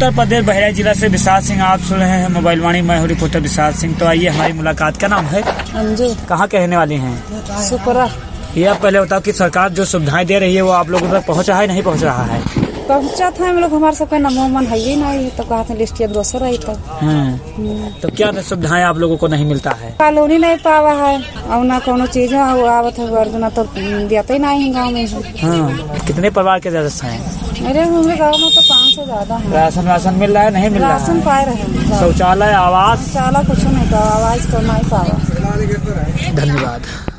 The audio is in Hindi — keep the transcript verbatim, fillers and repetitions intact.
उत्तर प्रदेश बहराइच जिला से विशाल सिंह आप सुन रहे हैं मोबाइल वाणी। मैं हूँ रिपोर्टर विशाल सिंह। तो आइए हमारी मुलाकात। का नाम है? अंजू। कहाँ के रहने वाली हैं? सुपरा। ये आप पहले बताओ कि सरकार जो सुविधाएं दे रही है वो आप लोगों तक पहुँचा है नहीं पहुँच रहा है? पहुँचा था हम लोग, हमारे सबका नमो मन है ही नहीं, तो कहा था लिस्ट दोसर रही तो। तो क्या सुविधाएं आप लोगों को नहीं मिलता है? कॉलोनी नहीं पावा है और ना कोनो चीज आवत है, वर्जना तो देते ही नहीं गाँव में। हाँ, कितने परिवार के सदस्य हैं? मेरे हमारे गाँव में तो पाँच से ज्यादा है। राशन राशन मिल रहा है नहीं मिल रहा? राशन पाए रहे। शौचालय आवास? शौचालय कुछ नहीं, आवाज को नहीं पावा। धन्यवाद।